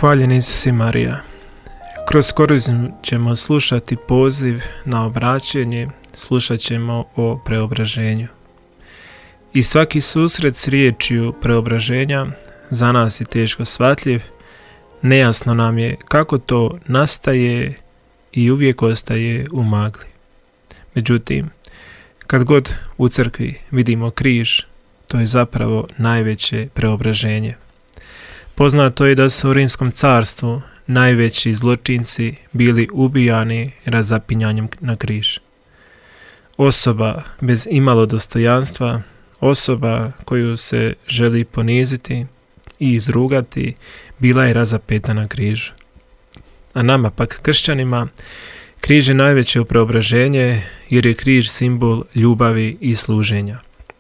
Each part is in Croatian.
Hvaljen Isus i Marija. Kroz korizmu ćemo slušati poziv na obraćanje, slušat ćemo o preobraženju. I svaki susret s riječju preobraženja za nas je teško shvatljiv, nejasno nam je kako to nastaje i uvijek ostaje u magli. Međutim, kad god u crkvi vidimo križ, to je zapravo najveće preobraženje. Poznato je da su u Rimskom carstvu najveći zločinci bili ubijani razapinjanjem na križ. Osoba bez imalo dostojanstva, osoba koju se želi poniziti i izrugati, bila je razapeta na križu. A nama pak kršćanima križ je najveće preobraženje jer je križ simbol ljubavi i služenja.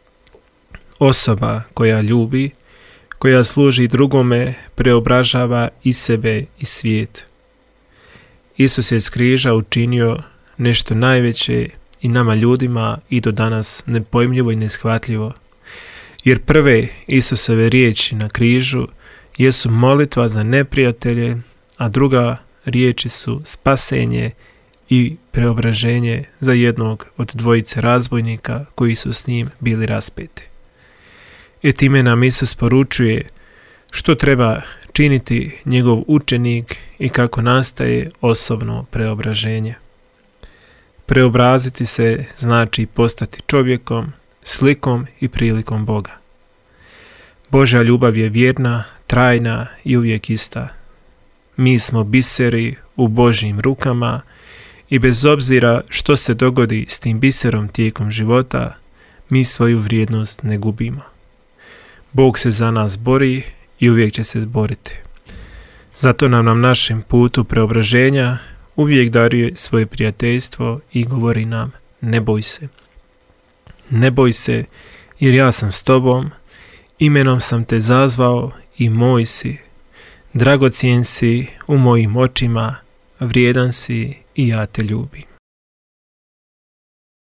Osoba koja ljubi, koja služi drugome, preobražava i sebe i svijet. Isus je s križa učinio nešto najveće i nama ljudima i do danas nepojmljivo i neshvatljivo. Jer prve Isusove riječi na križu jesu molitva za neprijatelje, a druga riječi su spasenje i preobraženje za jednog od dvojice razbojnika koji su s njim bili raspeti. I time nam Isus poručuje što treba činiti njegov učenik i kako nastaje osobno preobraženje. Preobraziti se znači postati čovjekom, slikom i prilikom Boga. Božja ljubav je vjerna, trajna i uvijek ista. Mi smo biseri u Božjim rukama i bez obzira što se dogodi s tim biserom tijekom života, mi svoju vrijednost ne gubimo. Bog se za nas bori i uvijek će se boriti. Zato nam na našem putu preobraženja uvijek daruje svoje prijateljstvo i govori nam: ne boj se. Ne boj se, jer ja sam s tobom, imenom sam te zazvao i moj si. Dragocjen si u mojim očima, vrijedan si i ja te ljubim.